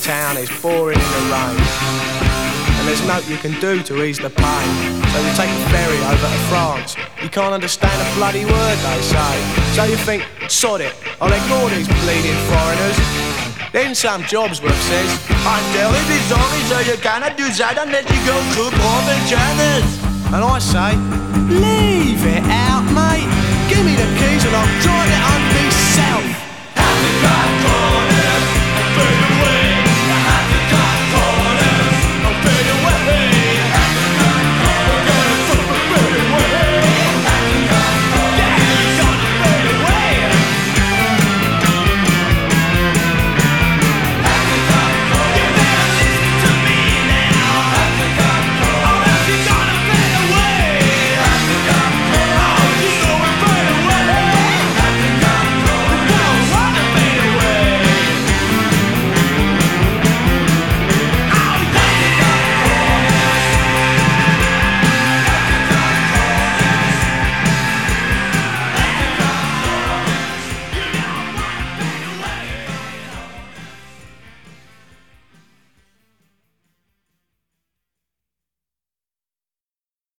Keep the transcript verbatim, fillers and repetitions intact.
town is boring in the rain, and there's nothing you can do to ease the pain. So you take a ferry over to France. You can't understand a bloody word they say. So you think, sod it, I'll ignore these bleeding foreigners. Then some Jobsworth says, I'm terribly sorry, so you cannot do that unless you go through proper channels. And I say, leave it out, mate. Give me the keys and I'll drive it home myself. Have the control.